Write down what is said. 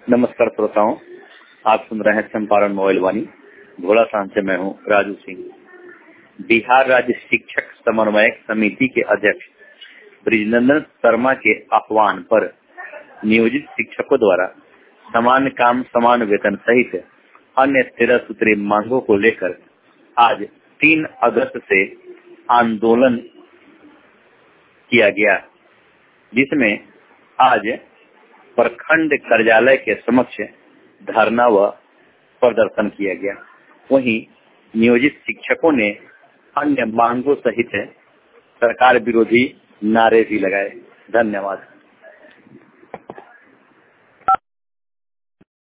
नमस्कार श्रोताओं, आप सुन रहे हैं चंपारण मोबाइल वाणी। घोड़ा सांझ से मैं हूं राजू सिंह। बिहार राज्य शिक्षक समन्वयक समिति के अध्यक्ष ब्रिजनंदन शर्मा के आह्वान पर नियोजित शिक्षकों द्वारा समान काम समान वेतन सहित अन्य 13 सूत्रीय मांगों को लेकर आज 3 अगस्त से आंदोलन किया गया, जिसमें आज प्रखंड कार्यालय के समक्ष धरना व प्रदर्शन किया गया। वहीं नियोजित शिक्षकों ने अन्य मांगों सहित सरकार विरोधी नारे भी लगाए। धन्यवाद।